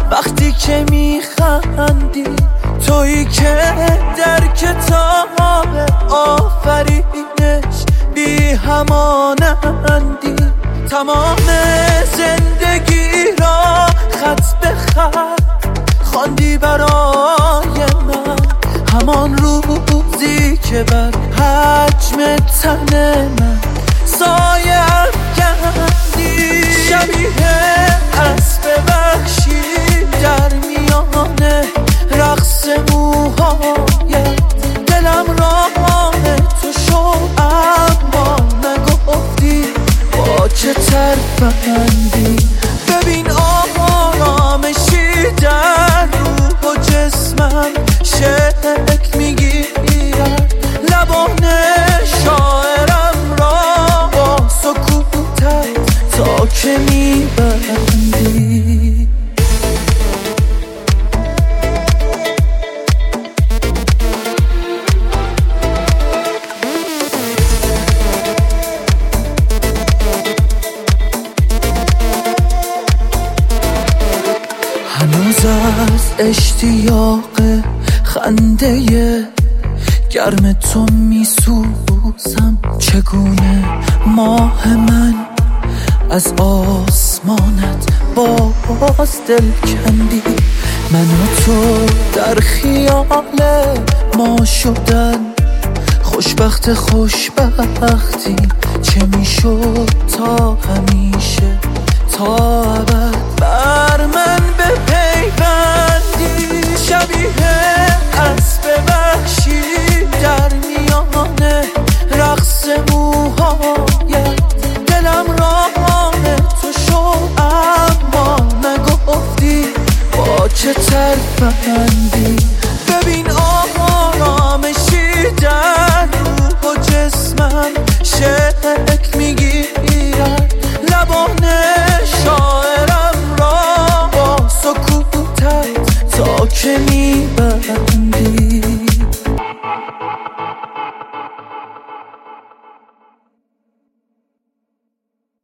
وقتی که میخندی، تویی که در کتاب آفرینش بی همانندی. تمام زندگی را خط به خط خواندی برای من، همان روزی که بر حجم تن من سایه افکندی. شبیه اسب وحشی در میان رقص موهایت، دلم راه تو شد اما نگفتی با چه ترفندی. ببین آرامشی در روح و جسمم شکل میگیرد، لبان شاعرم را با سکوتت تا که میبندی. هنوز از اشتیاق خنده گرم تو میسوزم. چگونه ماه من از آسمانت باز دل کندی. من و تو در خیال ما شدن خوشبخت خوشبختی، چه میشد تا همیشه تا ابد بر من بپیوندی. شبیه اسب وحشی در میان رقص موهایت، دلم راه تو شد اما نگفتی با چه ترفندی.